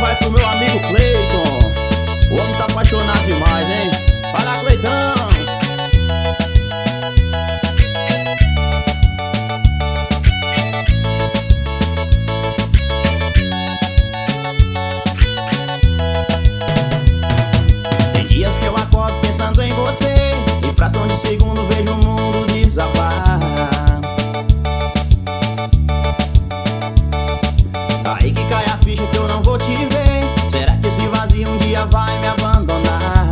vai pro meu amigo Cleiton. O homem tá apaixonado demais, hein? Fala, Cleitão! Tem dias que eu acordo pensando em você, em fração de segundo vejo o mundo desabar. Aí que cai a ficha que eu não vou te ver. Será que esse vazio um dia vai me abandonar?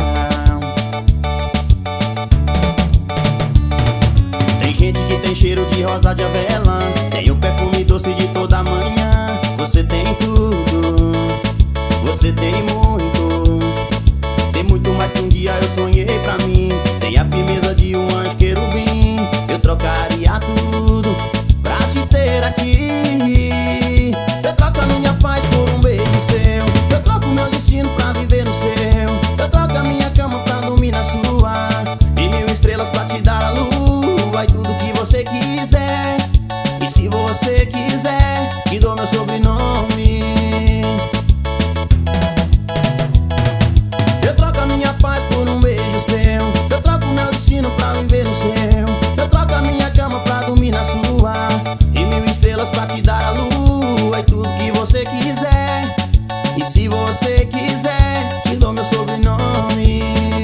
Tem gente que tem cheiro de rosa de avelã, tem o perfume doce de toda manhã. Você tem tudo, você tem muito. Tem muito mais que um dia eu sonhei pra mim. Tem a firmeza de um anjo querubim. Eu trocaria tudo pra te ter aqui. Eu troco a minha paz por um beijo seu. Eu troco meu destino pra viver no seu. Eu troco a minha cama pra dormir na sua. E 1000 estrelas pra te dar a lua. E tudo que você quiser. E se você quiser, te dou meu sobrenome. Eu troco a minha paz por um beijo seu. Eu troco meu destino pra viver no seu. Eu troco a minha cama pra dormir na sua. E 1000 estrelas pra te dar a lua. E tudo que você quiser. E se você quiser, te dou meu sobrenome.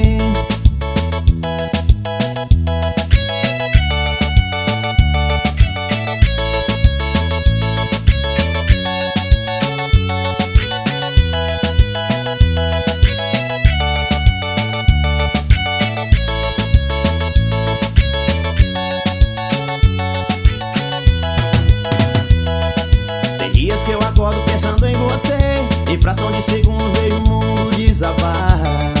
Dias que eu acordo pensando em você, em fração de segundo vejo o mundo desabar.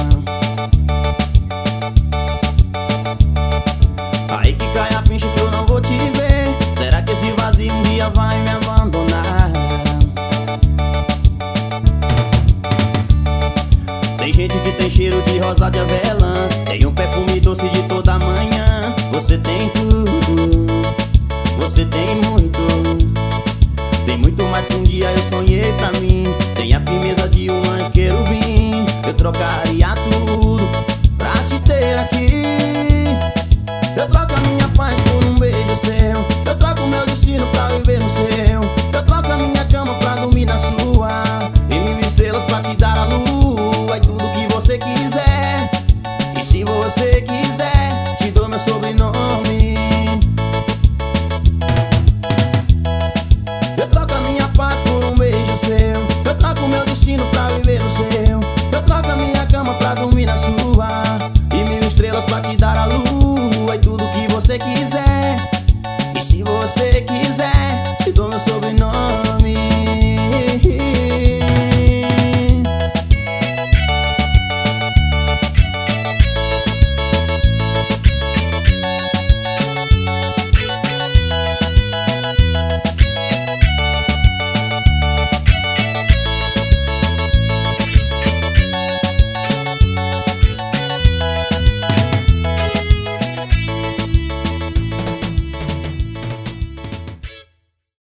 Aí que cai a ficha que eu não vou te ver. Será que esse vazio um dia vai me abandonar? Tem gente que tem cheiro de rosa de avelã, tem um perfume doce de toda manhã. Você tem tudo, você tem muito. Tem muito mais que um dia eu sonhei pra mim. Tem a firmeza de um anjo querubim. Eu trocaria tudo pra te ter aqui. Eu troco a minha paz por um beijo seu. Eu troco meu destino pra viver